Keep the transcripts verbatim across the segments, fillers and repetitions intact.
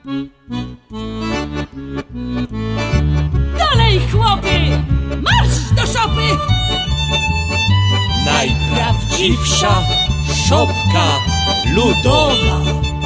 Dalej, chłopy! Marsz do szopy! Najprawdziwsza szopka ludowa.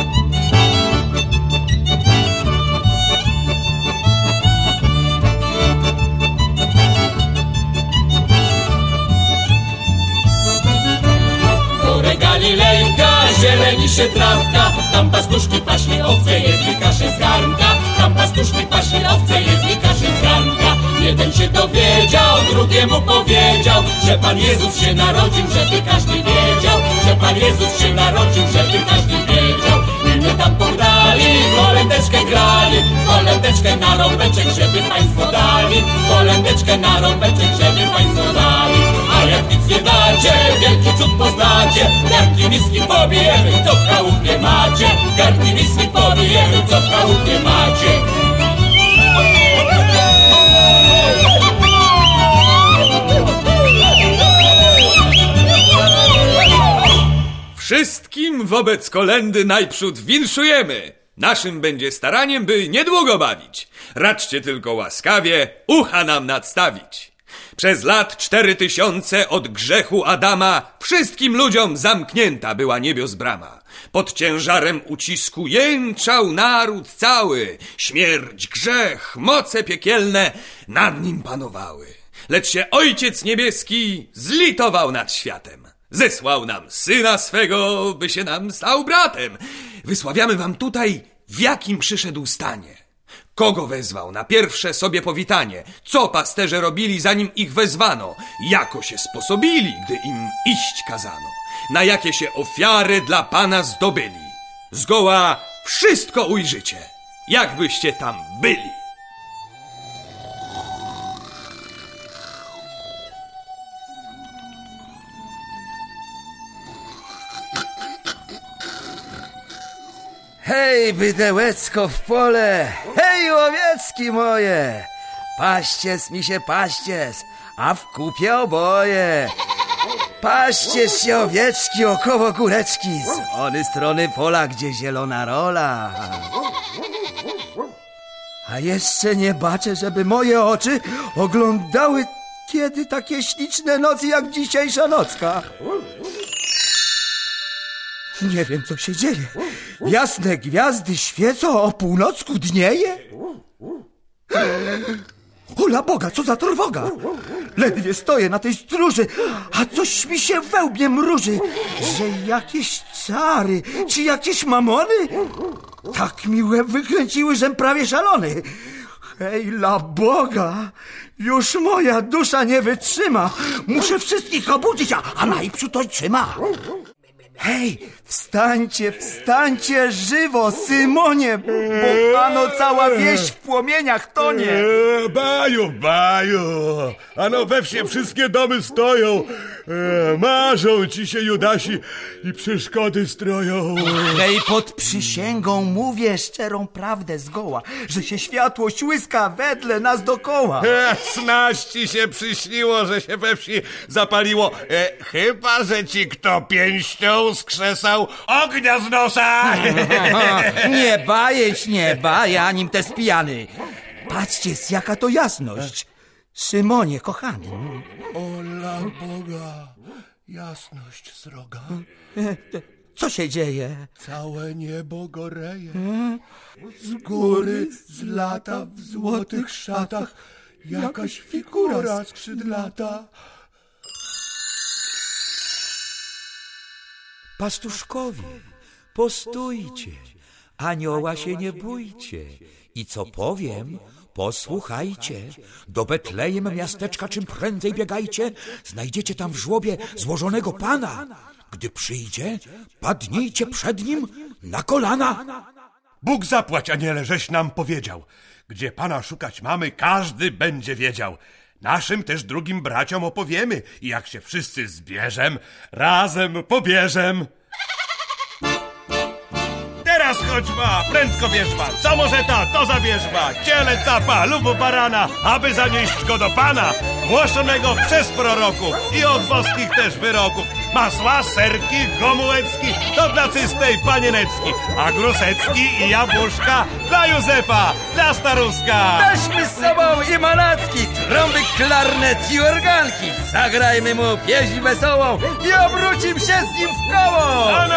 Galilejka, zieleni się trawka, tam pastuszki paśli owce, jedli kaszę z garnka. Tam pastuszki paśli owce, jedli kaszę z garnka. Jeden się dowiedział, drugiemu powiedział, że Pan Jezus się narodził, żeby każdy wiedział, że Pan Jezus się narodził, żeby każdy wiedział. I my tam pograli, kolędeczkę grali, kolędeczkę na rąbeczek, żeby państwo dali, kolędeczkę na rąbeczek, żeby państwo dali. A jak nic nie dacie, wielki cud poznacie, garnki miski pobijemy, co w chałupie macie, garnki miski pobijemy, co w chałupie macie. Wszystkim wobec kolędy najprzód winszujemy. Naszym będzie staraniem, by niedługo bawić. Raczcie tylko łaskawie ucha nam nadstawić. Przez lat cztery tysiące od grzechu Adama wszystkim ludziom zamknięta była niebios brama. Pod ciężarem ucisku jęczał naród cały. Śmierć, grzech, moce piekielne nad nim panowały. Lecz się Ojciec Niebieski zlitował nad światem. Zesłał nam Syna swego, by się nam stał bratem. Wysławiamy wam tutaj, w jakim przyszedł stanie. Kogo wezwał na pierwsze sobie powitanie? Co pasterze robili, zanim ich wezwano? Jako się sposobili, gdy im iść kazano? Na jakie się ofiary dla Pana zdobyli? Zgoła wszystko ujrzycie, jakbyście tam byli. Hej, bydełecko w pole, hej, owiecki moje, paścies mi się paścies, a w kupie oboje. Paścies się owieczki około góreczki, z ony strony pola, gdzie zielona rola. A jeszcze nie baczę, żeby moje oczy oglądały kiedy takie śliczne nocy jak dzisiejsza nocka. Nie wiem, co się dzieje. Jasne gwiazdy świecą, o północku dnieje. Ola Boga, co za trwoga! Ledwie stoję na tej stróży, a coś mi się we łbie mruży, że jakieś czary, czy jakieś mamony tak mi łeb wykręciły, żem prawie szalony. Hej, la Boga, już moja dusza nie wytrzyma. Muszę wszystkich obudzić, a, a najprzód ojczyma. Hej, wstańcie, wstańcie żywo, Symonie, bo ano cała wieś w płomieniach tonie. Eee, baju, baju, ano we wsie wszystkie domy stoją, eee, marzą ci się Judasi i przeszkody stroją. Hej, pod przysięgą mówię szczerą prawdę zgoła, że się światłość łyska wedle nas dokoła. Eee, snaści się przyśniło, że się we wsi zapaliło, eee, chyba, że ci kto pięścią skrzesał ognia z nosa. Nie bajeć, nie baja, anim te spijany. Patrzcie, jaka to jasność. Symonie, kochany. Ola Boga, jasność sroga. Co się dzieje? Całe niebo goreje. Z góry, z lata, w złotych szatach jakaś figura skrzydlata. Pastuszkowie, postójcie, anioła się nie bójcie i co powiem, posłuchajcie. Do Betlejem miasteczka czym prędzej biegajcie, znajdziecie tam w żłobie złożonego Pana. Gdy przyjdzie, padnijcie przed nim na kolana. Bóg zapłać, aniele, żeś nam powiedział. Gdzie Pana szukać mamy, każdy będzie wiedział. Naszym też drugim braciom opowiemy i jak się wszyscy zbierzem, razem pobierzem. Teraz chodźma, prędko bierzma, co może ta, to zabierzma, ciele capa lub barana, aby zanieść go do Pana, głoszonego przez proroków i od boskich też wyroków. masła, serki, gomułecki, to dla czystej panienecki, a grosecki i jabłuszka dla Józefa, dla staruszka. Weźmy z sobą i manatki, trąby, klarnet i organki. Zagrajmy mu pieśń wesołą i obrócim się z nim w koło. Ano!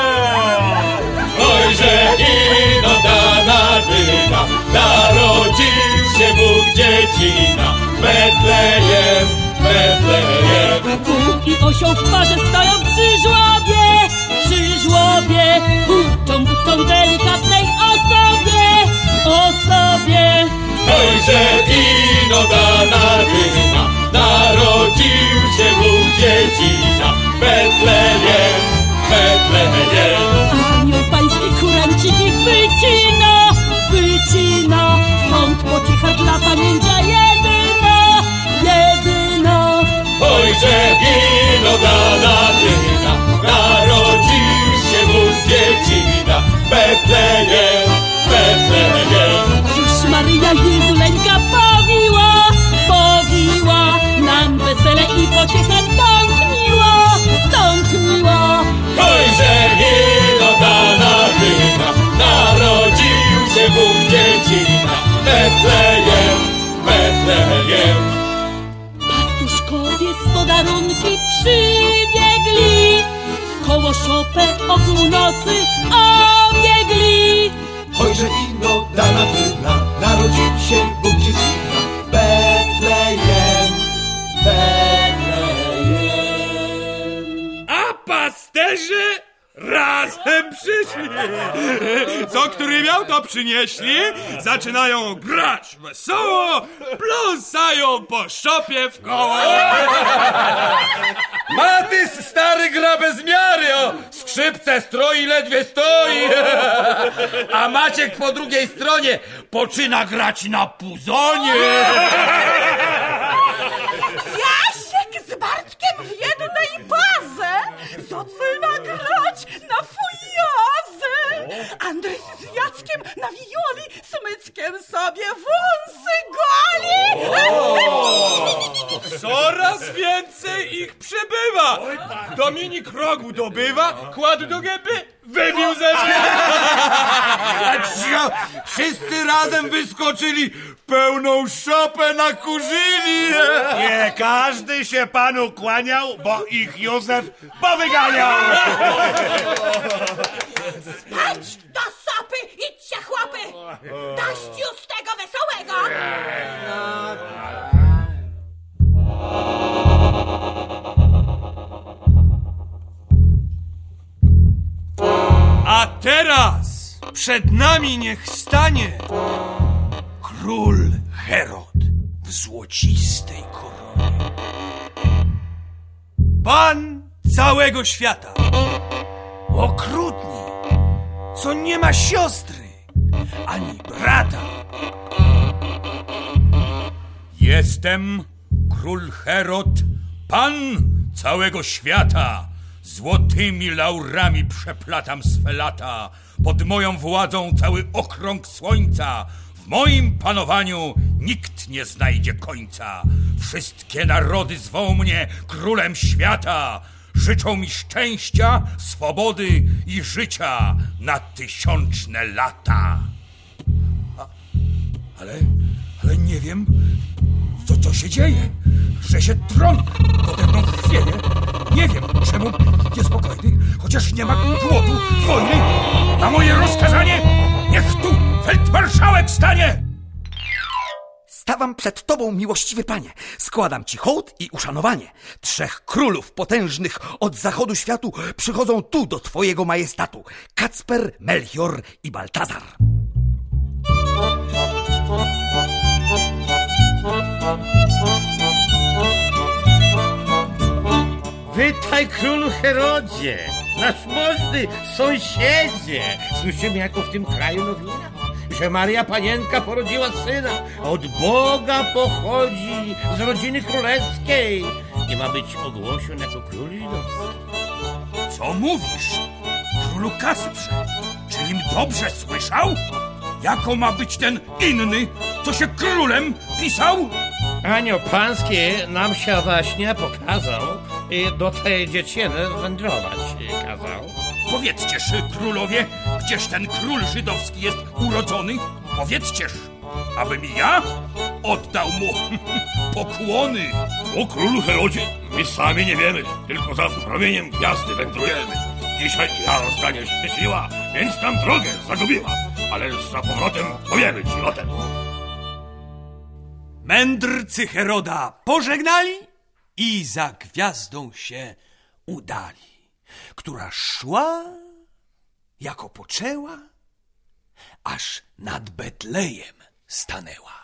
Ojże ino dana dyna, narodził się Bóg dziecina. Betlejem, Betlejem. Bóg i osioł w parze stoją przy żłobie, przy żłobie. Huczą, huczą delikatnej osobie, osobie. Ojże ino dana dyna, narodził się Bóg dziecina. Betlejem, Betlejem. Anioł pański kuranciki wycina, wycina. Stąd pociecha dla pamięcia jedyna, jedyna. Ojże ino dana dyna, narodził się Bóg dziecina. Betlejem, Betlejem. Już Maryja Jezuleńka powiła, powiła. Nam wesele i pociecha stąd miła, stąd miła. Ojże ino dana dyna, narodził się Bóg dziecina. Betlejem, Betlejem. Pastuszkowie z podarunki przybiegli, w koło szopę o północy obiegli. Ojże ino dana dyna, narodził się Bóg dziecina. Betlejem, Betlejem. A pasterze razem przyszli. Co który miał, to przynieśli. Zaczynają grać wesoło, plusają po szopie w koło. Matys, stary gra bez miary, o! Skrzypce stroi, ledwie stoi. A Maciek po drugiej stronie poczyna grać na puzonie. Jasiek z Bartkiem w jednej parze zaczyna grać na fujazy. Andrzej z Jackiem na wioli, smyczkiem sobie wąsy goli. Coraz więcej ich przybywa. Dominik rogu dobywa, kładł do gęby, wybił zęby. Wszyscy razem wyskoczyli, pełną szopę nakurzyli. Nie każdy się panu kłaniał, bo ich Józef powyganiał. Spać do sopy, idźcie chłopy. Dość już tego wesołego. A teraz przed nami niech stanie król Herod w złocistej koronie. Pan całego świata, okrutny, co nie ma siostry ani brata. Jestem król Herod, pan całego świata. Złotymi laurami przeplatam swe lata. Pod moją władzą cały okrąg słońca. W moim panowaniu nikt nie znajdzie końca. Wszystkie narody zwą mnie królem świata. Życzą mi szczęścia, swobody i życia na tysiączne lata. A, ale, ale nie wiem, co, co się dzieje, że się tron pode mną chwieje. Nie wiem, czemu niespokojny, chociaż nie ma głodu, wojny. Na moje rozkazanie niech tu feldmarszałek stanie. Stawam przed tobą, miłościwy panie. Składam ci hołd i uszanowanie. Trzech królów potężnych od zachodu światu przychodzą tu do twojego majestatu. Kacper, Melchior i Baltazar. Witaj, królu Herodzie, nasz możny sąsiedzie. Słyszymy, jako w tym kraju nowina, że Maria Panienka porodziła syna. Od Boga pochodzi, z rodziny królewskiej i ma być ogłoszony jako król żydowski. Co mówisz, królu Kasprze? Czylim dobrze słyszał? Jako ma być ten inny, co się królem pisał? Anioł pański nam się właśnie pokazał y, do tej dzieciny wędrować kazał. Powiedzcież, królowie, gdzież ten król żydowski jest urodzony? Powiedzcież, abym ja oddał mu pokłony. O królu Herodzie, my sami nie wiemy, tylko za promieniem gwiazdy wędrujemy. Dzisiaj jazda nie świeciła, więc nam drogę zagubiła, ale za powrotem powiemy ci o tym. Mędrcy Heroda pożegnali i za gwiazdą się udali, która szła, jako poczęła, aż nad Betlejem stanęła.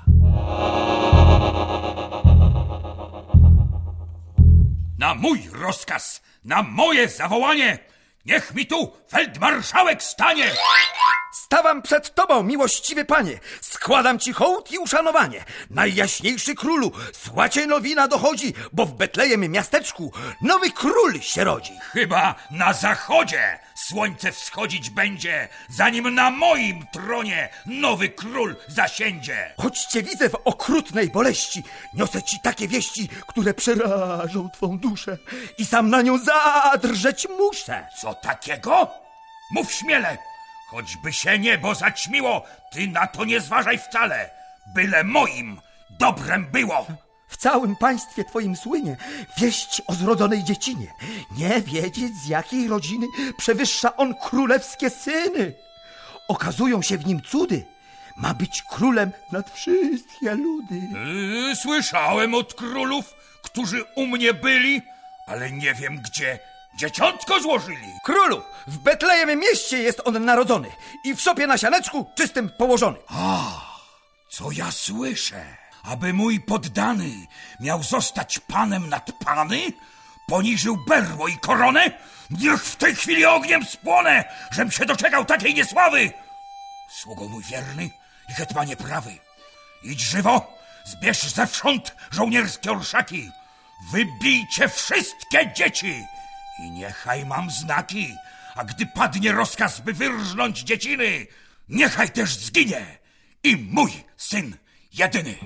Na mój rozkaz, na moje zawołanie, niech mi tu feldmarszałek stanie! Stawam przed tobą, miłościwy panie, składam ci hołd i uszanowanie. Najjaśniejszy królu, zła cię nowina dochodzi, bo w Betlejem miasteczku nowy król się rodzi. Chyba na zachodzie słońce wschodzić będzie, zanim na moim tronie nowy król zasiędzie. Choć cię widzę w okrutnej boleści, niosę ci takie wieści, które przerażą twą duszę i sam na nią zadrżeć muszę. Co takiego? Mów śmiele. Choćby się niebo zaćmiło, ty na to nie zważaj wcale, byle moim dobrem było. W całym państwie twoim słynie wieść o zrodzonej dziecinie. Nie wiedzieć, z jakiej rodziny przewyższa on królewskie syny. Okazują się w nim cudy. Ma być królem nad wszystkie ludy. Yy, słyszałem od królów, którzy u mnie byli, ale nie wiem gdzie dzieciątko złożyli. Królu, w Betlejem mieście jest on narodzony i w szopie na sianeczku czystym położony. A, co ja słyszę? Aby mój poddany miał zostać panem nad pany? Poniżył berło i koronę? Niech w tej chwili ogniem spłonę, żem się doczekał takiej niesławy! Sługo mój wierny i hetmanie prawy, idź żywo, zbierz zewsząd żołnierskie orszaki, wybijcie wszystkie dzieci i niechaj mam znaki, a gdy padnie rozkaz, by wyrżnąć dzieciny, niechaj też zginie i mój syn jedyny.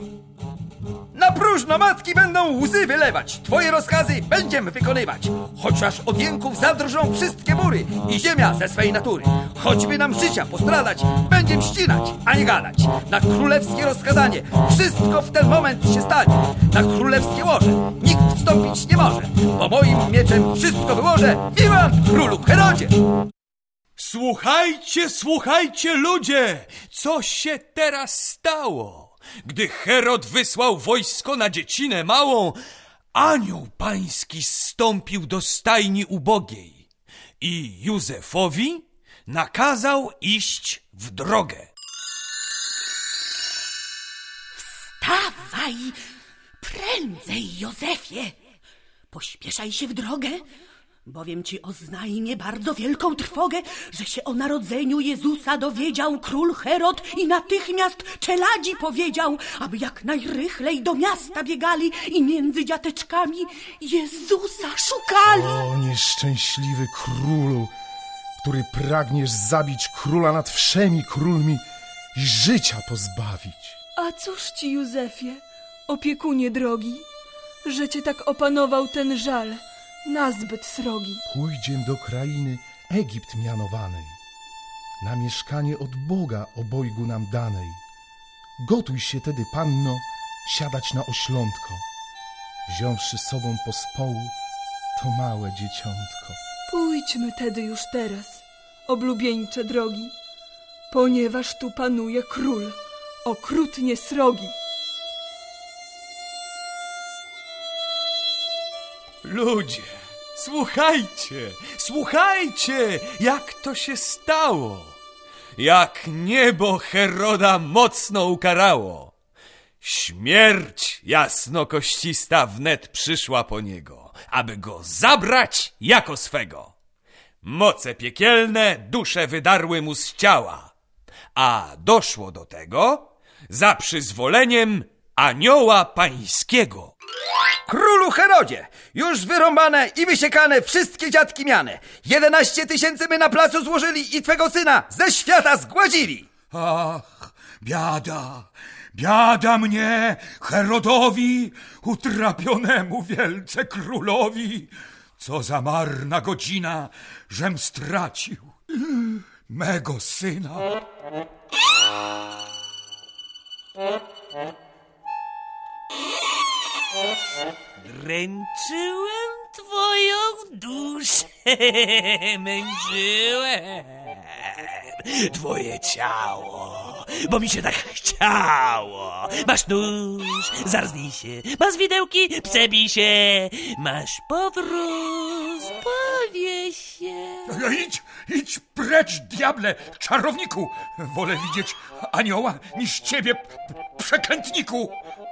Na próżno matki będą łzy wylewać, twoje rozkazy będziemy wykonywać. Chociaż od jęków zadrżą wszystkie mury i ziemia ze swej natury. Choćby nam życia postradać, będziem ścinać, a nie gadać. Na królewskie rozkazanie wszystko w ten moment się stanie. Na królewskie łoże nikt wstąpić nie może, bo moim mieczem wszystko wyłożę. Wiwat królu Herodzie! Słuchajcie, słuchajcie ludzie, co się teraz stało? Gdy Herod wysłał wojsko na dziecinę małą, anioł pański zstąpił do stajni ubogiej i Józefowi nakazał iść w drogę. Wstawaj prędzej, Józefie! Pośpieszaj się w drogę, bowiem ci oznajmię bardzo wielką trwogę, że się o narodzeniu Jezusa dowiedział król Herod i natychmiast czeladzi powiedział, aby jak najrychlej do miasta biegali i między dziateczkami Jezusa szukali. O nieszczęśliwy królu, który pragniesz zabić króla nad wszemi królmi i życia pozbawić. A cóż ci, Józefie, opiekunie drogi, że cię tak opanował ten żal, nazbyt srogi. Pójdziem do krainy Egipt mianowanej, na mieszkanie od Boga obojgu nam danej. Gotuj się tedy, panno, siadać na oślątko, wziąwszy sobą pospołu to małe dzieciątko. Pójdźmy tedy już teraz, oblubieńcze drogi, ponieważ tu panuje król, okrutnie srogi. Ludzie, słuchajcie, słuchajcie, jak to się stało. Jak niebo Heroda mocno ukarało. Śmierć jasno koścista wnet przyszła po niego, aby go zabrać jako swego. Moce piekielne dusze wydarły mu z ciała, a doszło do tego za przyzwoleniem anioła pańskiego. Królu Herodzie, już wyrąbane i wysiekane wszystkie dziadki miane. Jedenaście tysięcy my na placu złożyli i twego syna ze świata zgładzili. Ach, Biada, biada mnie, Herodowi, utrapionemu wielce królowi. Co za marna godzina, żem stracił mego syna. Dręczyłem twoją duszę, męczyłem twoje ciało, bo mi się tak chciało. Masz nóż, zarznij się, masz widełki, przebij się, masz powróz, powie się. Idź, idź precz, diable, czarowniku. Wolę widzieć anioła niż ciebie, przeklętniku.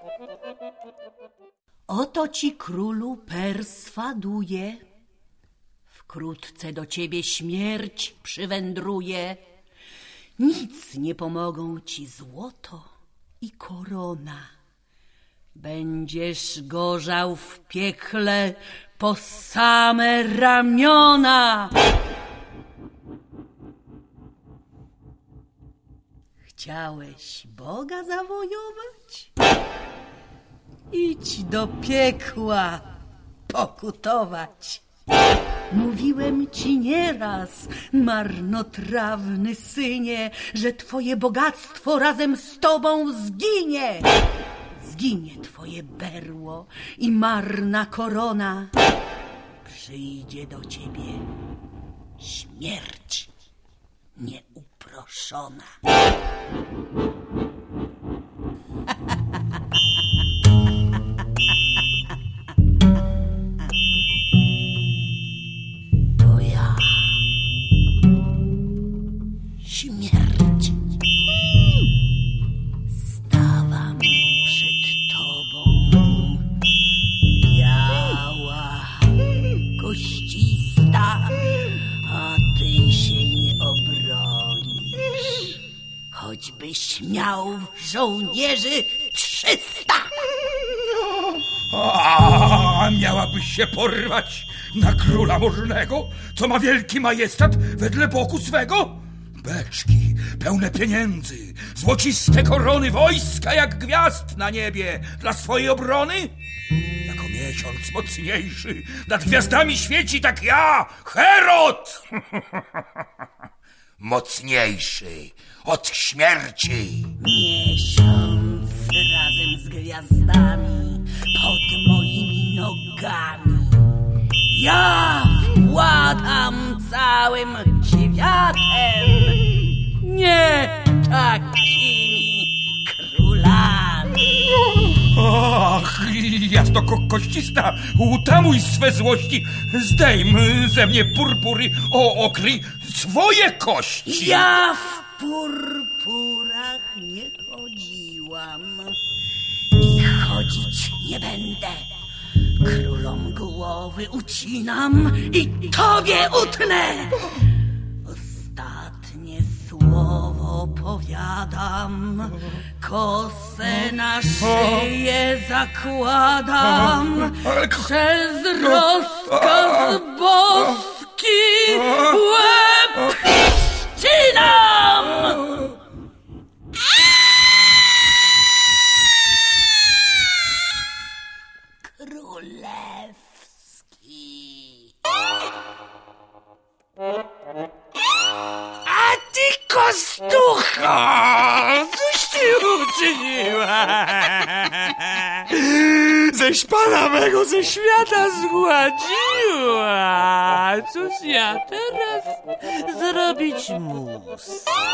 Oto ci królu perswaduje, wkrótce do ciebie śmierć przywędruje. Nic nie pomogą ci złoto i korona. Będziesz gorzał w piekle po same ramiona. Chciałeś Boga zawojować? Idź do piekła pokutować. Mówiłem ci nieraz, marnotrawny synie, że twoje bogactwo razem z tobą zginie. Zginie twoje berło i marna korona. Przyjdzie do ciebie śmierć nieuproszona. Śmierć. Stawam przed tobą, biała, koścista, a ty się nie obronisz, choćbyś miał żołnierzy trzysta. A miałabyś się porwać na króla możnego, co ma wielki majestat wedle boku swego? Beczki pełne pieniędzy, złociste korony, wojska jak gwiazd na niebie dla swojej obrony? Jako miesiąc mocniejszy nad gwiazdami świeci, tak ja, Herod! Mocniejszy od śmierci. Miesiąc razem z gwiazdami pod moimi nogami. Ja władam całym światem, nie takimi królami. Ach, jasno ko koścista, utamuj swe złości, zdejm ze mnie purpury, o okryj swoje kości. Ja w purpurach nie chodziłam i chodzić nie będę. Królom głowy ucinam i tobie utnę. Ostatnie słowo powiadam, kosę na szyję zakładam, przez rozkaz boski łeb ścinam. Królewski. A ty, kostucho, coś ty uczyniła? Ześ pana mego ze świata zgładziła. Cóż ja teraz zrobić muszę?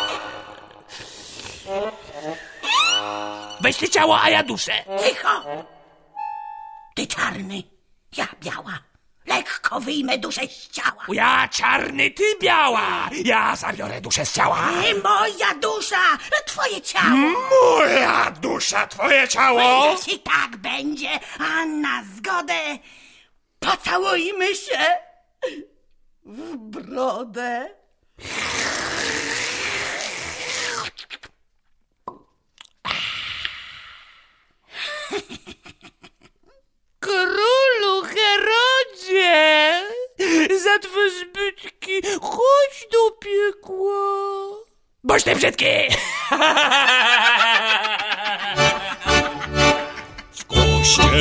Weź ty ciało, a ja duszę. Cicho! Ty czarny, ja biała. Lekko wyjmę duszę z ciała. Ja czarny, ty biała. Ja zabiorę duszę z ciała. I moja dusza, twoje ciało. Moja dusza, twoje ciało. Jeśli tak będzie, a na zgodę pocałujmy się w brodę. Królu Herodzie, za twe zbytki chodź do piekła. Boś ty brzydki!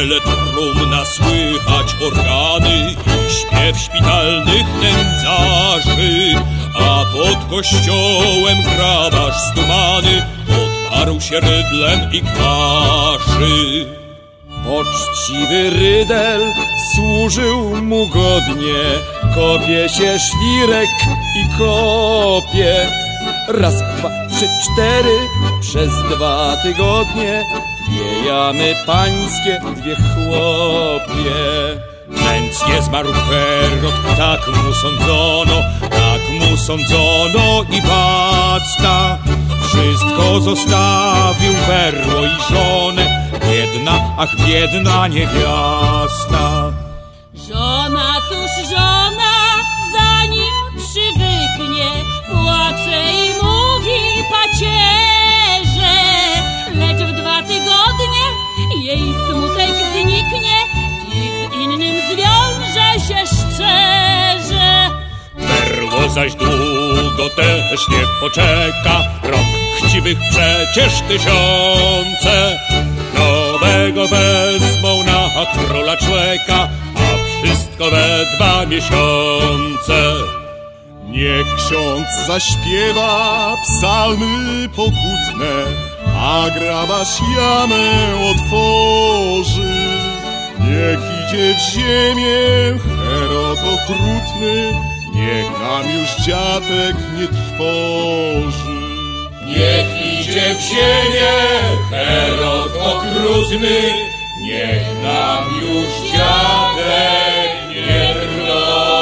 kościele trumna słychać organy, śpiew szpitalnych nędzarzy, a pod kościołem grabarz zdumany odparł się rydlem i kwaszy. Poczciwy rydel służył mu godnie, kopie się świrek i kopie. Raz, dwa, trzy, cztery, przez dwa tygodnie dwie jamy pańskie, dwie chłopie. Nędznie zmarł Herod, tak mu sądzono, tak mu sądzono i basta. Wszystko zostawił, berło i żonę, biedna, ach biedna niewiasta. Żona, cóż żona, zanim przywyknie, płacze i mówi pacierze, lecz w dwa tygodnie jej smutek zniknie i z innym zwiąże się szczerze. Berło zaś długo też nie poczeka, rok chciwych przecież tysiące. Nowego wezmą na króla człeka, a wszystko we dwa miesiące. Niech ksiądz zaśpiewa psalmy pokutne, a grabarz jamę otworzy. Niech idzie w ziemię Herod okrutny, niech nam już dziatek nie trwoży. Niech idzie w ziemię Herod okrutny, niech nam już dziadek nie trwoży.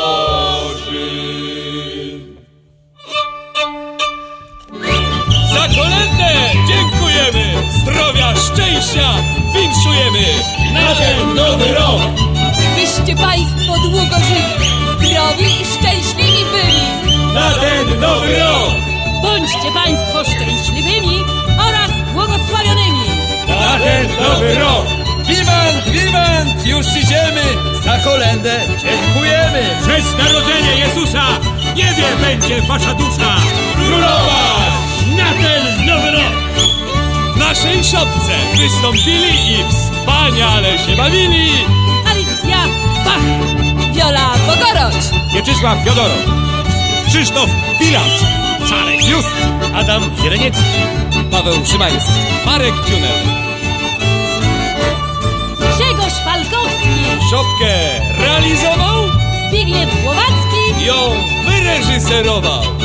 Za kolędę dziękujemy, zdrowia, szczęścia winszujemy na ten nowy rok. Byście państwo długo żyli, zdrowi i szczęśliwi byli. Na ten nowy rok. Bądźcie państwo szczęśliwymi oraz błogosławionymi. Na ten nowy rok. Wiwant, wiwant, już idziemy, za kolędę dziękujemy. Przez narodzenie Jezusa niebie będzie wasza dusza królować na ten nowy rok. W naszej szopce wystąpili i wspaniale się bawili Alicja Bach, Wiola Bogoroć, Mieczysław Fiodorow, Krzysztof Pilat, Czarek Just, Adam Zieleniecki, Paweł Szymański, Marek Dziunel. Grzegorz Falkowski, Szopkę realizował Zbigniew Głowacki, ją wyreżyserował.